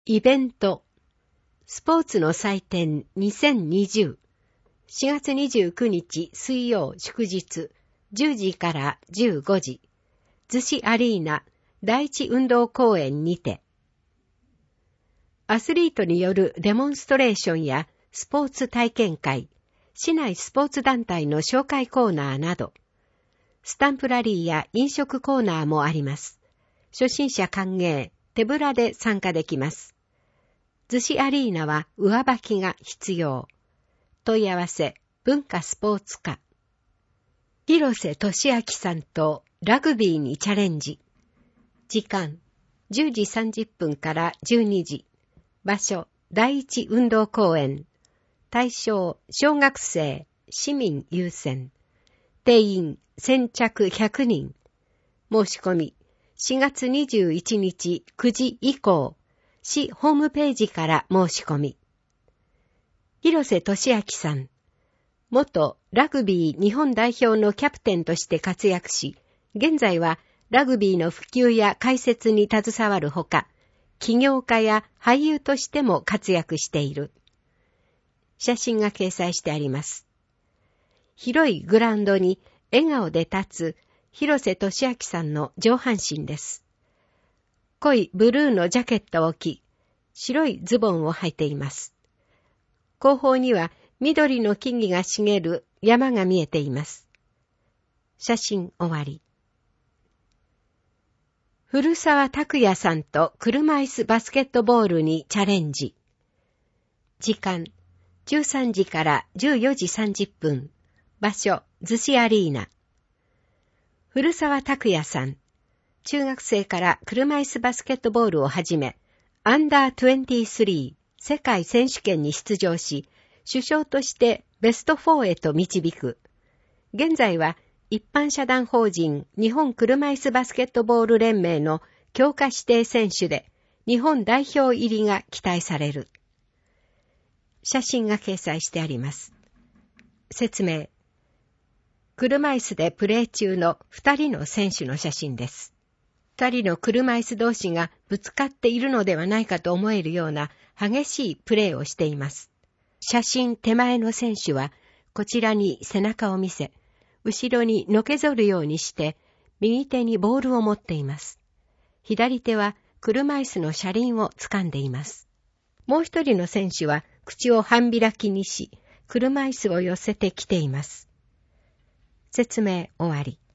イベントスポーツの祭典2020 4月29日水曜祝日10時から15時逗子アリーナ第一運動公園にてアスリートによるデモンストレーションやスポーツ体験会、市内スポーツ団体の紹介コーナーなどスタンプラリーや飲食コーナーもあります。初心者歓迎、手ぶらで参加できます。逗子アリーナは上履きが必要。問い合わせ、文化スポーツ課。広瀬俊明さんとラグビーにチャレンジ。時間、10時30分から12時。場所、第一運動公園。対象、小学生、市民優先。定員、先着100人。申し込み、4月21日9時以降。市ホームページから申し込み。広瀬俊明さん、元ラグビー日本代表のキャプテンとして活躍し、現在はラグビーの普及や解説に携わるほか、起業家や俳優としても活躍している。写真が掲載してあります。広いグラウンドに笑顔で立つ広瀬俊明さんの上半身です。濃いブルーのジャケットを着、白いズボンを履いています。後方には緑の木々が茂る山が見えています。写真終わり。古澤拓也さんと車椅子バスケットボールにチャレンジ。時間、13時から14時30分。場所、逗子アリーナ。古澤拓也さん。中学生から車椅子バスケットボールをはじめ、アンダー23世界選手権に出場し、主将としてベスト4へと導く。現在は一般社団法人日本車椅子バスケットボール連盟の強化指定選手で、日本代表入りが期待される。写真が掲載してあります。説明。車椅子でプレー中の2人の選手の写真です。2人の車椅子同士がぶつかっているのではないかと思えるような激しいプレーをしています。写真手前の選手はこちらに背中を見せ、後ろにのけぞるようにして右手にボールを持っています。左手は車椅子の車輪を掴んでいます。もう一人の選手は口を半開きにし、車椅子を寄せてきています。説明終わり。